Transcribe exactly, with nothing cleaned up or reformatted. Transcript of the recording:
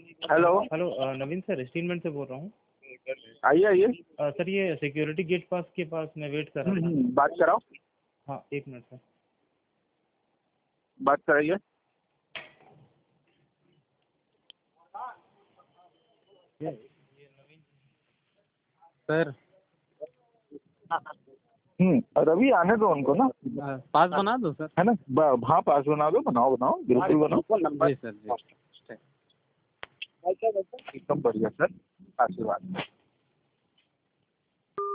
Hello hello uh, Naveen sir स्टीलमेंट से बोल रहा हूँ। आइए आइए। अ, सर ये सिक्योरिटी गेट पास के पास मैं वेट कर रहा हम्म, था। हम्म, बात कराओ। हाँ एक मिनट सर। बात कराइए। ये सर हम्म रवि आने दो उनको ना, अ, पास बना दो सर। है ना। ब- हाँ पास बना दो, बनाओ बनाओ बिल्कुल बनाओ। जी सर जी। एकदम बढ़िया सर, आशीर्वाद।